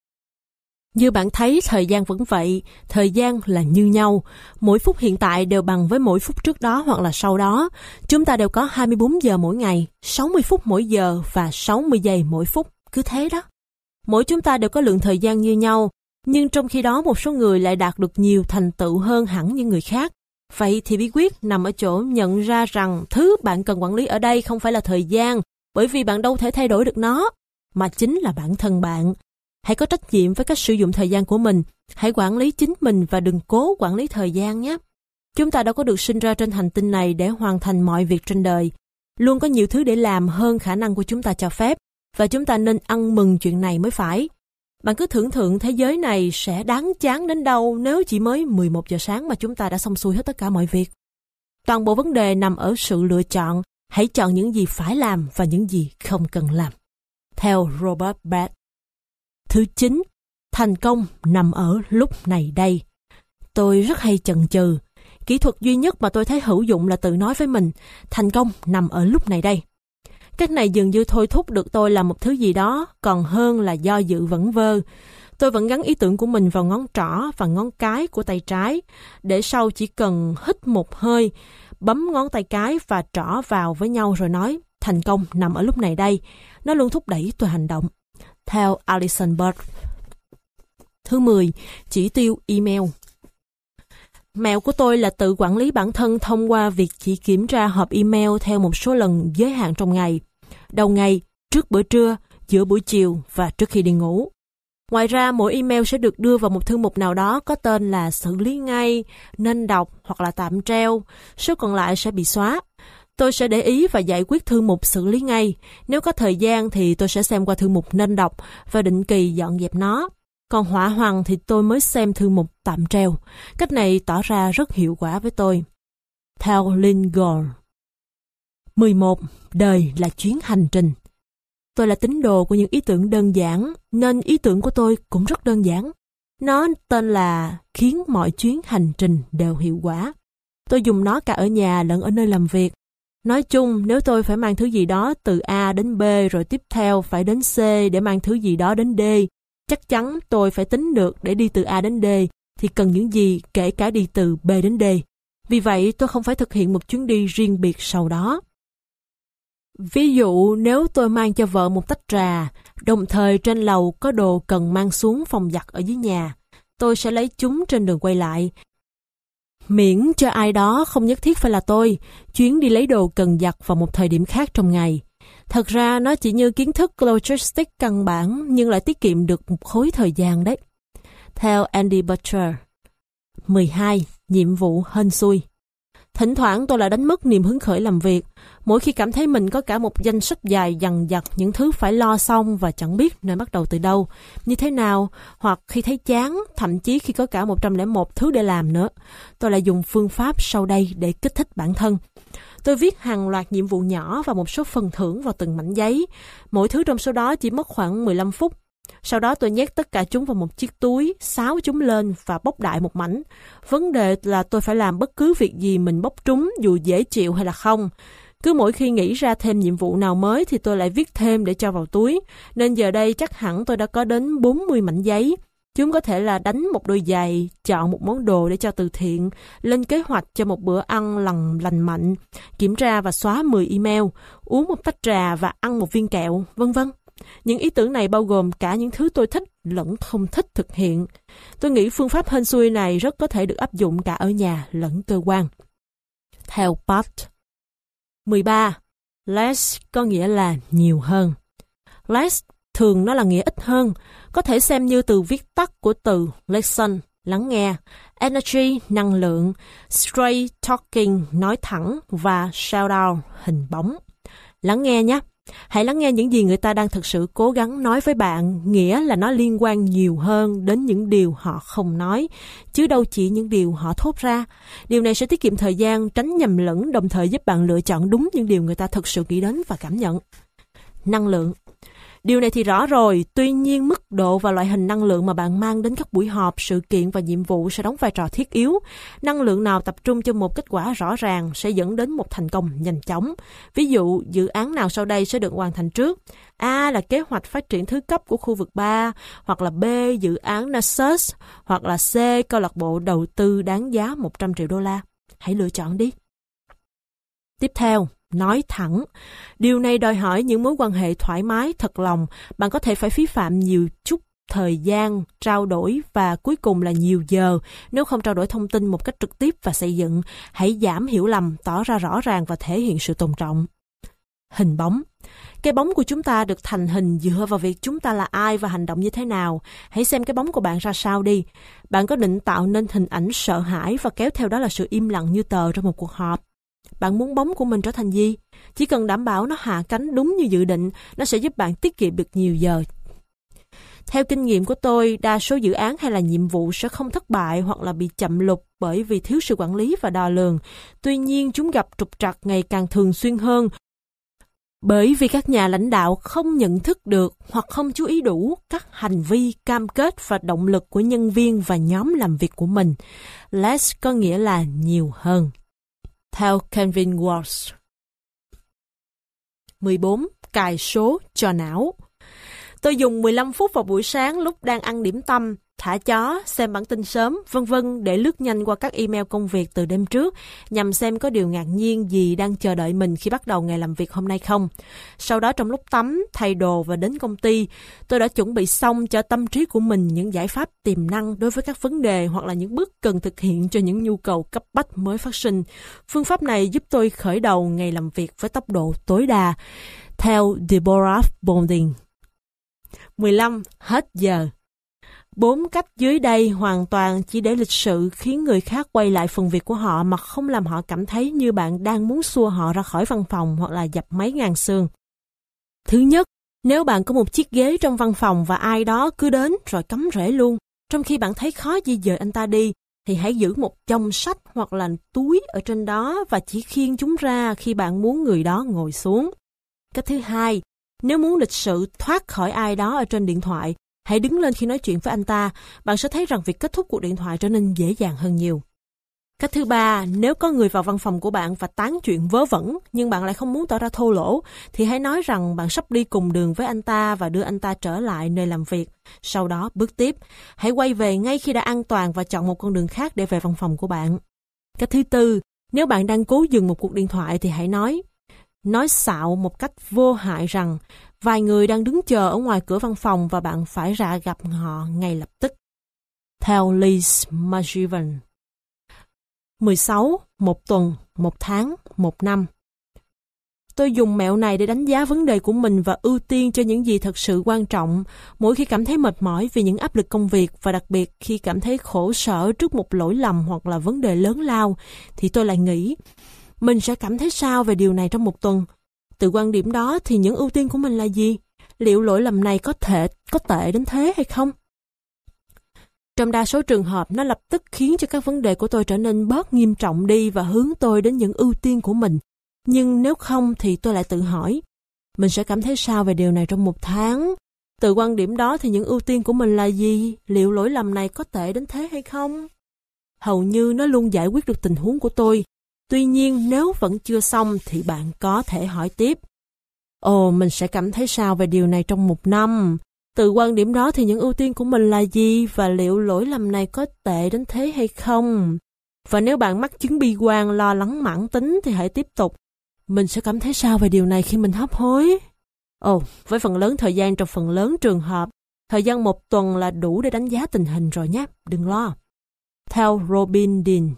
Như bạn thấy, thời gian vẫn vậy, thời gian là như nhau. Mỗi phút hiện tại đều bằng với mỗi phút trước đó hoặc là sau đó. Chúng ta đều có hai mươi bốn giờ mỗi ngày, sáu mươi phút mỗi giờ và sáu mươi giây mỗi phút. Cứ thế đó. Mỗi chúng ta đều có lượng thời gian như nhau, nhưng trong khi đó một số người lại đạt được nhiều thành tựu hơn hẳn những người khác. Vậy thì bí quyết nằm ở chỗ nhận ra rằng thứ bạn cần quản lý ở đây không phải là thời gian, bởi vì bạn đâu thể thay đổi được nó, mà chính là bản thân bạn. Hãy có trách nhiệm với cách sử dụng thời gian của mình, hãy quản lý chính mình và đừng cố quản lý thời gian nhé. Chúng ta đâu có được sinh ra trên hành tinh này để hoàn thành mọi việc trên đời. Luôn có nhiều thứ để làm hơn khả năng của chúng ta cho phép, và chúng ta nên ăn mừng chuyện này mới phải. Bạn cứ tưởng tượng thế giới này sẽ đáng chán đến đâu nếu chỉ mới mười một giờ sáng mà chúng ta đã xong xuôi hết tất cả mọi việc. Toàn bộ vấn đề nằm ở sự lựa chọn, hãy chọn những gì phải làm và những gì không cần làm. Theo Robert Bath. Thứ chín, thành công nằm ở lúc này đây. Tôi rất hay chần chừ. Kỹ thuật duy nhất mà tôi thấy hữu dụng là tự nói với mình, thành công nằm ở lúc này đây. Cách này dường như thôi thúc được tôi làm một thứ gì đó, còn hơn là do dự vẩn vơ. Tôi vẫn gắn ý tưởng của mình vào ngón trỏ và ngón cái của tay trái, để sau chỉ cần hít một hơi, bấm ngón tay cái và trỏ vào với nhau rồi nói, thành công nằm ở lúc này đây. Nó luôn thúc đẩy tôi hành động. Theo Alison Bird. Thứ mười, chỉ tiêu email. Mẹo của tôi là tự quản lý bản thân thông qua việc chỉ kiểm tra hộp email theo một số lần giới hạn trong ngày. Đầu ngày, trước bữa trưa, giữa buổi chiều và trước khi đi ngủ. Ngoài ra, mỗi email sẽ được đưa vào một thư mục nào đó có tên là xử lý ngay, nên đọc hoặc là tạm treo. Số còn lại sẽ bị xóa. Tôi sẽ để ý và giải quyết thư mục xử lý ngay. Nếu có thời gian thì tôi sẽ xem qua thư mục nên đọc và định kỳ dọn dẹp nó. Còn họa hoằng thì tôi mới xem thư mục tạm treo. Cách này tỏ ra rất hiệu quả với tôi. Theo Lynn Gore. mười một. Đời là chuyến hành trình. Tôi là tín đồ của những ý tưởng đơn giản, nên ý tưởng của tôi cũng rất đơn giản. Nó tên là khiến mọi chuyến hành trình đều hiệu quả. Tôi dùng nó cả ở nhà lẫn ở nơi làm việc. Nói chung, nếu tôi phải mang thứ gì đó từ A đến B rồi tiếp theo phải đến C để mang thứ gì đó đến D, chắc chắn tôi phải tính được để đi từ A đến D thì cần những gì kể cả đi từ B đến D. Vì vậy, tôi không phải thực hiện một chuyến đi riêng biệt sau đó. Ví dụ, nếu tôi mang cho vợ một tách trà, đồng thời trên lầu có đồ cần mang xuống phòng giặt ở dưới nhà, tôi sẽ lấy chúng trên đường quay lại. Miễn cho ai đó, không nhất thiết phải là tôi, chuyến đi lấy đồ cần giặt vào một thời điểm khác trong ngày. Thật ra nó chỉ như kiến thức logistics căn bản nhưng lại tiết kiệm được một khối thời gian đấy. Theo Andy Butcher. mười hai. Nhiệm vụ hên xui. Thỉnh thoảng tôi lại đánh mất niềm hứng khởi làm việc. Mỗi khi cảm thấy mình có cả một danh sách dài dằng dặc những thứ phải lo xong và chẳng biết nên bắt đầu từ đâu, như thế nào, hoặc khi thấy chán, thậm chí khi có cả một trăm lẻ một thứ để làm nữa, tôi lại dùng phương pháp sau đây để kích thích bản thân. Tôi viết hàng loạt nhiệm vụ nhỏ và một số phần thưởng vào từng mảnh giấy. Mỗi thứ trong số đó chỉ mất khoảng mười lăm phút. Sau đó tôi nhét tất cả chúng vào một chiếc túi, xáo chúng lên và bóc đại một mảnh. Vấn đề là tôi phải làm bất cứ việc gì mình bóc trúng, dù dễ chịu hay là không. Cứ mỗi khi nghĩ ra thêm nhiệm vụ nào mới thì tôi lại viết thêm để cho vào túi. Nên giờ đây chắc hẳn tôi đã có đến bốn mươi mảnh giấy. Chúng có thể là đánh một đôi giày, chọn một món đồ để cho từ thiện, lên kế hoạch cho một bữa ăn lành lành mạnh, kiểm tra và xóa mười email, uống một tách trà và ăn một viên kẹo, vân vân. Những ý tưởng này bao gồm cả những thứ tôi thích lẫn không thích thực hiện. Tôi nghĩ phương pháp hên xui này rất có thể được áp dụng cả ở nhà lẫn cơ quan. Theo Pat. mười ba. Less có nghĩa là nhiều hơn. Less thường nó là nghĩa ít hơn, có thể xem như từ viết tắt của từ listen, lắng nghe, energy, năng lượng, straight talking, nói thẳng và shout out, hình bóng. Lắng nghe nhé. Hãy lắng nghe những gì người ta đang thực sự cố gắng nói với bạn, nghĩa là nó liên quan nhiều hơn đến những điều họ không nói, chứ đâu chỉ những điều họ thốt ra. Điều này sẽ tiết kiệm thời gian, tránh nhầm lẫn, đồng thời giúp bạn lựa chọn đúng những điều người ta thực sự nghĩ đến và cảm nhận. Năng lượng. Điều này thì rõ rồi, tuy nhiên mức độ và loại hình năng lượng mà bạn mang đến các buổi họp, sự kiện và nhiệm vụ sẽ đóng vai trò thiết yếu. Năng lượng nào tập trung cho một kết quả rõ ràng sẽ dẫn đến một thành công nhanh chóng. Ví dụ, dự án nào sau đây sẽ được hoàn thành trước? A là kế hoạch phát triển thứ cấp của khu vực ba, hoặc là B, dự án Nasus, hoặc là C, câu lạc bộ đầu tư đáng giá một trăm triệu đô la. Hãy lựa chọn đi. Tiếp theo. Nói thẳng. Điều này đòi hỏi những mối quan hệ thoải mái, thật lòng. Bạn có thể phải phí phạm nhiều chút thời gian, trao đổi và cuối cùng là nhiều giờ. Nếu không trao đổi thông tin một cách trực tiếp và xây dựng, hãy giảm hiểu lầm, tỏ ra rõ ràng và thể hiện sự tôn trọng. Hình bóng. Cái bóng của chúng ta được thành hình dựa vào việc chúng ta là ai và hành động như thế nào. Hãy xem cái bóng của bạn ra sao đi. Bạn có định tạo nên hình ảnh sợ hãi và kéo theo đó là sự im lặng như tờ trong một cuộc họp? Bạn muốn bóng của mình trở thành gì? Chỉ cần đảm bảo nó hạ cánh đúng như dự định, nó sẽ giúp bạn tiết kiệm được nhiều giờ. Theo kinh nghiệm của tôi, đa số dự án hay là nhiệm vụ sẽ không thất bại hoặc là bị chậm lục bởi vì thiếu sự quản lý và đo lường. Tuy nhiên, chúng gặp trục trặc ngày càng thường xuyên hơn bởi vì các nhà lãnh đạo không nhận thức được hoặc không chú ý đủ các hành vi, cam kết và động lực của nhân viên và nhóm làm việc của mình. Less có nghĩa là nhiều hơn. Theo Kevin Walsh. mười bốn. Cài số cho não. Tôi dùng mười lăm phút vào buổi sáng lúc đang ăn điểm tâm, thả chó, xem bản tin sớm, vân vân để lướt nhanh qua các email công việc từ đêm trước, nhằm xem có điều ngạc nhiên gì đang chờ đợi mình khi bắt đầu ngày làm việc hôm nay không. Sau đó trong lúc tắm, thay đồ và đến công ty, tôi đã chuẩn bị xong cho tâm trí của mình những giải pháp tiềm năng đối với các vấn đề hoặc là những bước cần thực hiện cho những nhu cầu cấp bách mới phát sinh. Phương pháp này giúp tôi khởi đầu ngày làm việc với tốc độ tối đa. Theo Deborah Bonding. mười lăm. Hết giờ. Bốn cách dưới đây hoàn toàn chỉ để lịch sự khiến người khác quay lại phần việc của họ mà không làm họ cảm thấy như bạn đang muốn xua họ ra khỏi văn phòng hoặc là dập máy ngang xương. Thứ nhất, nếu bạn có một chiếc ghế trong văn phòng và ai đó cứ đến rồi cắm rễ luôn, trong khi bạn thấy khó di dời anh ta đi, thì hãy giữ một chồng sách hoặc là túi ở trên đó và chỉ khiêng chúng ra khi bạn muốn người đó ngồi xuống. Cách thứ hai, nếu muốn lịch sự thoát khỏi ai đó ở trên điện thoại, hãy đứng lên khi nói chuyện với anh ta, bạn sẽ thấy rằng việc kết thúc cuộc điện thoại trở nên dễ dàng hơn nhiều. Cách thứ ba, nếu có người vào văn phòng của bạn và tán chuyện vớ vẩn, nhưng bạn lại không muốn tỏ ra thô lỗ, thì hãy nói rằng bạn sắp đi cùng đường với anh ta và đưa anh ta trở lại nơi làm việc. Sau đó, bước tiếp, hãy quay về ngay khi đã an toàn và chọn một con đường khác để về văn phòng của bạn. Cách thứ tư, nếu bạn đang cố dừng một cuộc điện thoại thì hãy nói, nói xạo một cách vô hại rằng vài người đang đứng chờ ở ngoài cửa văn phòng và bạn phải ra gặp họ ngay lập tức. Theo Liz McGivern. mười sáu. Một tuần, một tháng, một năm. Tôi dùng mẹo này để đánh giá vấn đề của mình và ưu tiên cho những gì thật sự quan trọng mỗi khi cảm thấy mệt mỏi vì những áp lực công việc và đặc biệt khi cảm thấy khổ sở trước một lỗi lầm hoặc là vấn đề lớn lao thì tôi lại nghĩ mình sẽ cảm thấy sao về điều này trong một tuần. Từ quan điểm đó thì những ưu tiên của mình là gì? Liệu lỗi lầm này có thể có tệ đến thế hay không? Trong đa số trường hợp, nó lập tức khiến cho các vấn đề của tôi trở nên bớt nghiêm trọng đi và hướng tôi đến những ưu tiên của mình. Nhưng nếu không thì tôi lại tự hỏi, mình sẽ cảm thấy sao về điều này trong một tháng? Từ quan điểm đó thì những ưu tiên của mình là gì? Liệu lỗi lầm này có tệ đến thế hay không? Hầu như nó luôn giải quyết được tình huống của tôi. Tuy nhiên, nếu vẫn chưa xong thì bạn có thể hỏi tiếp. Ồ, mình sẽ cảm thấy sao về điều này trong một năm? Từ quan điểm đó thì những ưu tiên của mình là gì và liệu lỗi lầm này có tệ đến thế hay không? Và nếu bạn mắc chứng bi quan, lo lắng mãn tính thì hãy tiếp tục. Mình sẽ cảm thấy sao về điều này khi mình hấp hối? Ồ, với phần lớn thời gian trong phần lớn trường hợp, thời gian một tuần là đủ để đánh giá tình hình rồi nhé, đừng lo. Theo Robin Dean.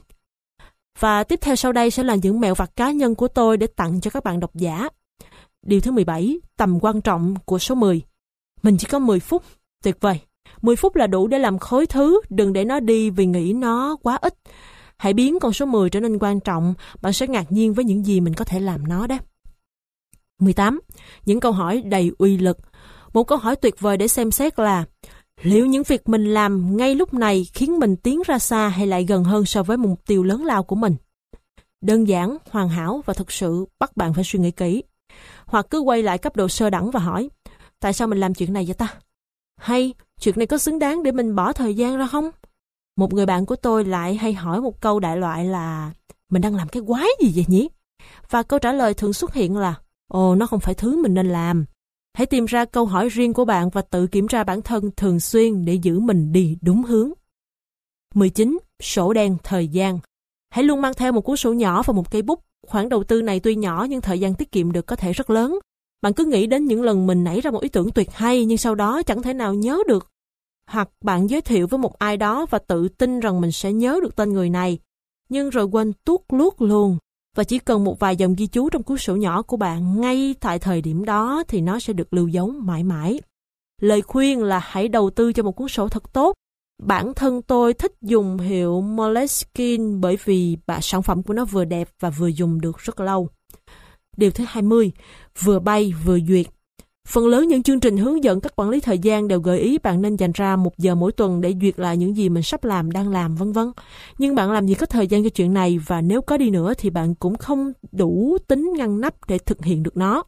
Và tiếp theo sau đây sẽ là những mẹo vặt cá nhân của tôi để tặng cho các bạn độc giả. Điều thứ mười bảy, tầm quan trọng của số mười. Mình chỉ có mười phút, tuyệt vời. mười phút là đủ để làm khối thứ, đừng để nó đi vì nghĩ nó quá ít. Hãy biến con số mười trở nên quan trọng, bạn sẽ ngạc nhiên với những gì mình có thể làm nó đấy. mười tám. Những câu hỏi đầy uy lực. Một câu hỏi tuyệt vời để xem xét là liệu những việc mình làm ngay lúc này khiến mình tiến ra xa hay lại gần hơn so với mục tiêu lớn lao của mình? Đơn giản, hoàn hảo và thực sự bắt bạn phải suy nghĩ kỹ. Hoặc cứ quay lại cấp độ sơ đẳng và hỏi, tại sao mình làm chuyện này vậy ta? Hay, chuyện này có xứng đáng để mình bỏ thời gian ra không? Một người bạn của tôi lại hay hỏi một câu đại loại là, mình đang làm cái quái gì vậy nhỉ? Và câu trả lời thường xuất hiện là, ồ, nó không phải thứ mình nên làm. Hãy tìm ra câu hỏi riêng của bạn và tự kiểm tra bản thân thường xuyên để giữ mình đi đúng hướng. mười chín. Sổ đen thời gian. Hãy luôn mang theo một cuốn sổ nhỏ và một cây bút. Khoản đầu tư này tuy nhỏ nhưng thời gian tiết kiệm được có thể rất lớn. Bạn cứ nghĩ đến những lần mình nảy ra một ý tưởng tuyệt hay nhưng sau đó chẳng thể nào nhớ được. Hoặc bạn giới thiệu với một ai đó và tự tin rằng mình sẽ nhớ được tên người này, nhưng rồi quên tuốt luốt luôn. Và chỉ cần một vài dòng ghi chú trong cuốn sổ nhỏ của bạn ngay tại thời điểm đó thì nó sẽ được lưu dấu mãi mãi. Lời khuyên là hãy đầu tư cho một cuốn sổ thật tốt. Bản thân tôi thích dùng hiệu Moleskine bởi vì bản sản phẩm của nó vừa đẹp và vừa dùng được rất lâu. Điều thứ hai mươi, vừa bay vừa duyệt. Phần lớn những chương trình hướng dẫn các quản lý thời gian đều gợi ý bạn nên dành ra một giờ mỗi tuần để duyệt lại những gì mình sắp làm, đang làm, vân vân. Nhưng bạn làm gì có thời gian cho chuyện này và nếu có đi nữa thì bạn cũng không đủ tính ngăn nắp để thực hiện được nó.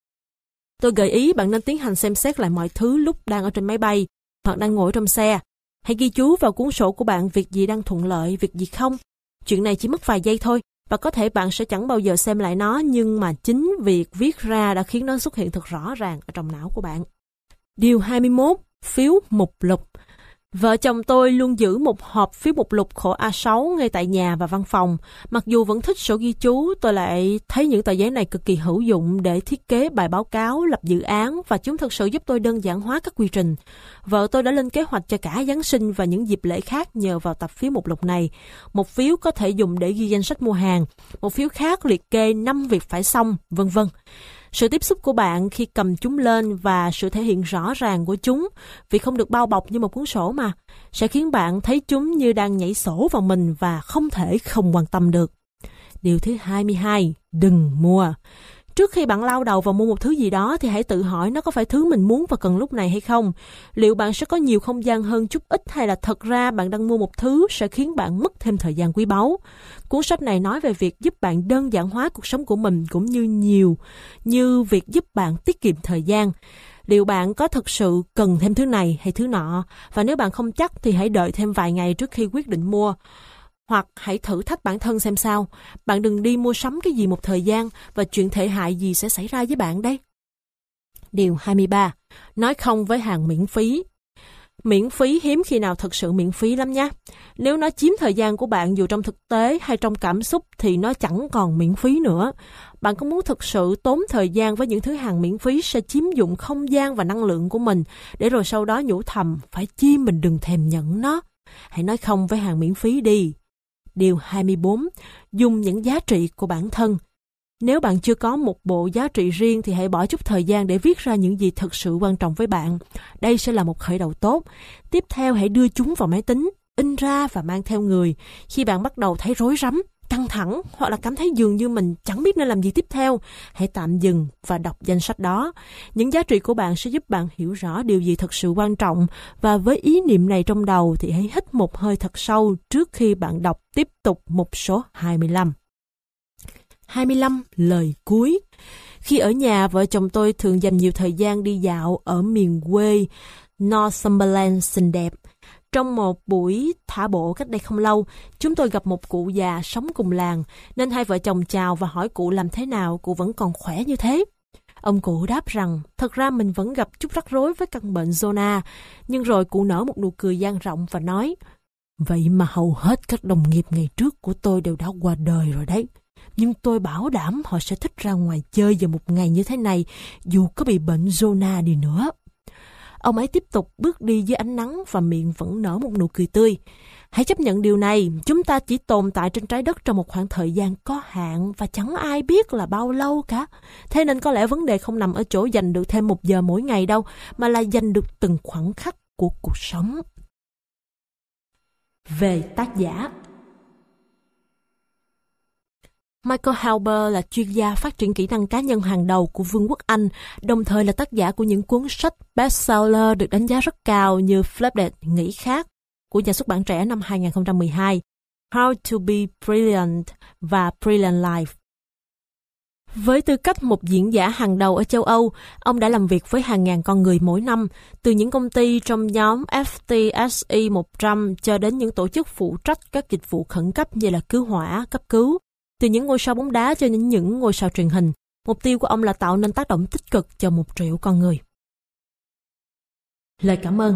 Tôi gợi ý bạn nên tiến hành xem xét lại mọi thứ lúc đang ở trên máy bay hoặc đang ngồi trong xe. Hãy ghi chú vào cuốn sổ của bạn việc gì đang thuận lợi, việc gì không. Chuyện này chỉ mất vài giây thôi. Và có thể bạn sẽ chẳng bao giờ xem lại nó, nhưng mà chính việc viết ra đã khiến nó xuất hiện thật rõ ràng ở trong não của bạn. Điều hai mươi mốt. Phiếu mục lục. Vợ chồng tôi luôn giữ một hộp phiếu mục lục khổ A sáu ngay tại nhà và văn phòng. Mặc dù vẫn thích sổ ghi chú, tôi lại thấy những tờ giấy này cực kỳ hữu dụng để thiết kế bài báo cáo, lập dự án và chúng thực sự giúp tôi đơn giản hóa các quy trình. Vợ tôi đã lên kế hoạch cho cả Giáng sinh và những dịp lễ khác nhờ vào tập phiếu mục lục này. Một phiếu có thể dùng để ghi danh sách mua hàng, một phiếu khác liệt kê năm việc phải xong, vân vân. Sự tiếp xúc của bạn khi cầm chúng lên và sự thể hiện rõ ràng của chúng, vì không được bao bọc như một cuốn sổ mà, sẽ khiến bạn thấy chúng như đang nhảy sổ vào mình và không thể không quan tâm được. Điều thứ hai mươi hai, đừng mua. Trước khi bạn lao đầu vào mua một thứ gì đó thì hãy tự hỏi nó có phải thứ mình muốn và cần lúc này hay không. Liệu bạn sẽ có nhiều không gian hơn chút ít hay là thật ra bạn đang mua một thứ sẽ khiến bạn mất thêm thời gian quý báu. Cuốn sách này nói về việc giúp bạn đơn giản hóa cuộc sống của mình cũng như nhiều như việc giúp bạn tiết kiệm thời gian. Liệu bạn có thực sự cần thêm thứ này hay thứ nọ? Và nếu bạn không chắc thì hãy đợi thêm vài ngày trước khi quyết định mua. Hoặc hãy thử thách bản thân xem sao. Bạn đừng đi mua sắm cái gì một thời gian và chuyện tệ hại gì sẽ xảy ra với bạn đây. Điều hai mươi ba. Nói không với hàng miễn phí. Miễn phí hiếm khi nào thật sự miễn phí lắm nhé. Nếu nó chiếm thời gian của bạn dù trong thực tế hay trong cảm xúc thì nó chẳng còn miễn phí nữa. Bạn có muốn thực sự tốn thời gian với những thứ hàng miễn phí sẽ chiếm dụng không gian và năng lượng của mình, để rồi sau đó nhủ thầm phải chi mình đừng thèm nhận nó. Hãy nói không với hàng miễn phí đi. Điều hai mươi bốn. Dùng những giá trị của bản thân. Nếu bạn chưa có một bộ giá trị riêng thì hãy bỏ chút thời gian để viết ra những gì thực sự quan trọng với bạn. Đây sẽ là một khởi đầu tốt. Tiếp theo hãy đưa chúng vào máy tính, in ra và mang theo người. Khi bạn bắt đầu thấy rối rắm, căng thẳng hoặc là cảm thấy dường như mình chẳng biết nên làm gì tiếp theo, hãy tạm dừng và đọc danh sách đó. Những giá trị của bạn sẽ giúp bạn hiểu rõ điều gì thật sự quan trọng, và với ý niệm này trong đầu thì hãy hít một hơi thật sâu trước khi bạn đọc tiếp tục mục số hai mươi lăm. hai mươi lăm. Lời cuối. Khi ở nhà, vợ chồng tôi thường dành nhiều thời gian đi dạo ở miền quê Northumberland xinh đẹp. Trong một buổi thả bộ cách đây không lâu, chúng tôi gặp một cụ già sống cùng làng, nên hai vợ chồng chào và hỏi cụ làm thế nào cụ vẫn còn khỏe như thế. Ông cụ đáp rằng, thật ra mình vẫn gặp chút rắc rối với căn bệnh Zona, nhưng rồi cụ nở một nụ cười dang rộng và nói, vậy mà hầu hết các đồng nghiệp ngày trước của tôi đều đã qua đời rồi đấy. Nhưng tôi bảo đảm họ sẽ thích ra ngoài chơi vào một ngày như thế này, dù có bị bệnh Zona đi nữa. Ông ấy tiếp tục bước đi dưới ánh nắng và miệng vẫn nở một nụ cười tươi. Hãy chấp nhận điều này, chúng ta chỉ tồn tại trên trái đất trong một khoảng thời gian có hạn và chẳng ai biết là bao lâu cả. Thế nên có lẽ vấn đề không nằm ở chỗ dành được thêm một giờ mỗi ngày đâu, mà là dành được từng khoảnh khắc của cuộc sống. Về tác giả. Michael Halber là chuyên gia phát triển kỹ năng cá nhân hàng đầu của Vương quốc Anh, đồng thời là tác giả của những cuốn sách bestseller được đánh giá rất cao như Flipped, Nghĩ khác của nhà xuất bản trẻ năm hai không một hai, How to be Brilliant và Brilliant Life. Với tư cách một diễn giả hàng đầu ở châu Âu, ông đã làm việc với hàng ngàn con người mỗi năm, từ những công ty trong nhóm F T S E một trăm cho đến những tổ chức phụ trách các dịch vụ khẩn cấp như là cứu hỏa, cấp cứu. Từ những ngôi sao bóng đá cho đến những ngôi sao truyền hình, mục tiêu của ông là tạo nên tác động tích cực cho một triệu con người. Lời cảm ơn.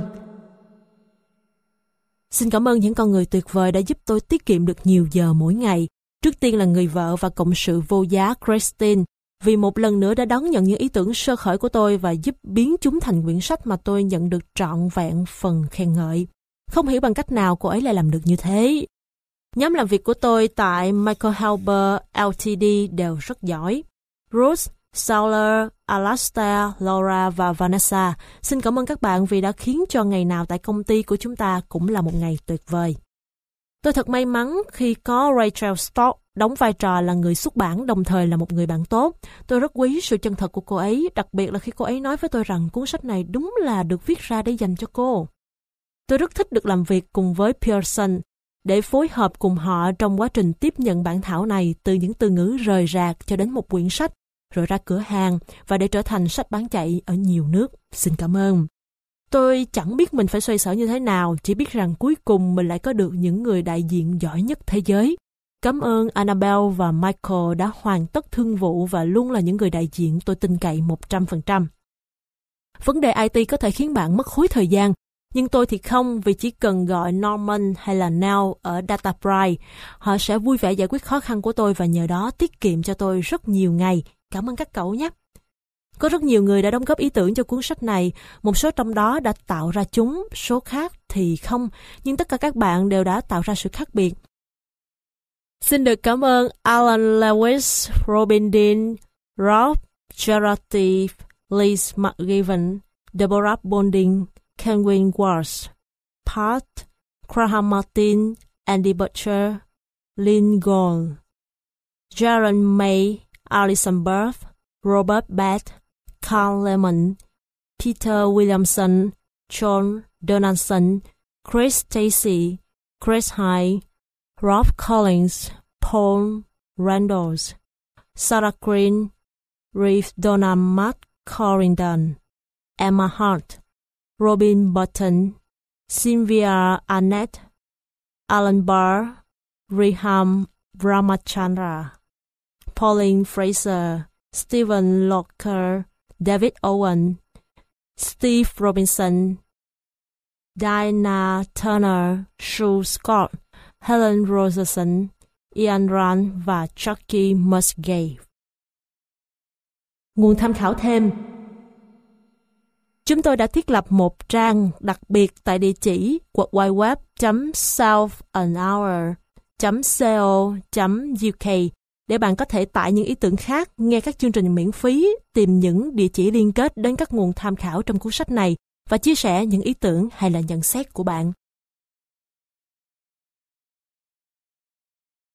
Xin cảm ơn những con người tuyệt vời đã giúp tôi tiết kiệm được nhiều giờ mỗi ngày. Trước tiên là người vợ và cộng sự vô giá Christine, vì một lần nữa đã đón nhận những ý tưởng sơ khởi của tôi và giúp biến chúng thành quyển sách mà tôi nhận được trọn vẹn phần khen ngợi. Không hiểu bằng cách nào cô ấy lại làm được như thế. Nhóm làm việc của tôi tại Michael Halber Limited đều rất giỏi. Ruth, Sauler, Alastair, Laura và Vanessa, xin cảm ơn các bạn vì đã khiến cho ngày nào tại công ty của chúng ta cũng là một ngày tuyệt vời. Tôi thật may mắn khi có Rachel Stock đóng vai trò là người xuất bản đồng thời là một người bạn tốt. Tôi rất quý sự chân thật của cô ấy, đặc biệt là khi cô ấy nói với tôi rằng cuốn sách này đúng là được viết ra để dành cho cô. Tôi rất thích được làm việc cùng với Pearson, để phối hợp cùng họ trong quá trình tiếp nhận bản thảo này từ những từ ngữ rời rạc cho đến một quyển sách, rồi ra cửa hàng và để trở thành sách bán chạy ở nhiều nước. Xin cảm ơn. Tôi chẳng biết mình phải xoay sở như thế nào, chỉ biết rằng cuối cùng mình lại có được những người đại diện giỏi nhất thế giới. Cảm ơn Annabelle và Michael đã hoàn tất thương vụ và luôn là những người đại diện tôi tin cậy một trăm phần trăm. Vấn đề I T có thể khiến bạn mất khối thời gian, nhưng tôi thì không, vì chỉ cần gọi Norman hay là Nell ở DataPride, họ sẽ vui vẻ giải quyết khó khăn của tôi và nhờ đó tiết kiệm cho tôi rất nhiều ngày. Cảm ơn các cậu nhé. Có rất nhiều người đã đóng góp ý tưởng cho cuốn sách này, một số trong đó đã tạo ra chúng, số khác thì không, nhưng tất cả các bạn đều đã tạo ra sự khác biệt. Xin được cảm ơn Alan Lewis, Robin Dean, Rob, Gerard Deave, Liz McGiven, Deborah Bonding, Kenwin Walsh, Pat, Graham Martin, Andy Butcher, Lynn Gold, Jaron May, Alison Berth, Robert Bett, Carl Lemon, Peter Williamson, John Donaldson, Chris Stacy, Chris Hyde, Rob Collins, Paul Randalls, Sarah Green, Reeve Donna McCorrigan, Emma Hart, Robin Button, Sylvia Annette, Alan Barr, Riham Ramachandra, Pauline Fraser, Stephen Locker, David Owen, Steve Robinson, Diana Turner, Sue Scott, Helen Rogerson, Ian Rand và Chucky Musgrave. Nguồn tham khảo thêm. Chúng tôi đã thiết lập một trang đặc biệt tại địa chỉ world wide web chấm south an hour chấm co chấm u k để bạn có thể tải những ý tưởng khác, nghe các chương trình miễn phí, tìm những địa chỉ liên kết đến các nguồn tham khảo trong cuốn sách này và chia sẻ những ý tưởng hay là nhận xét của bạn.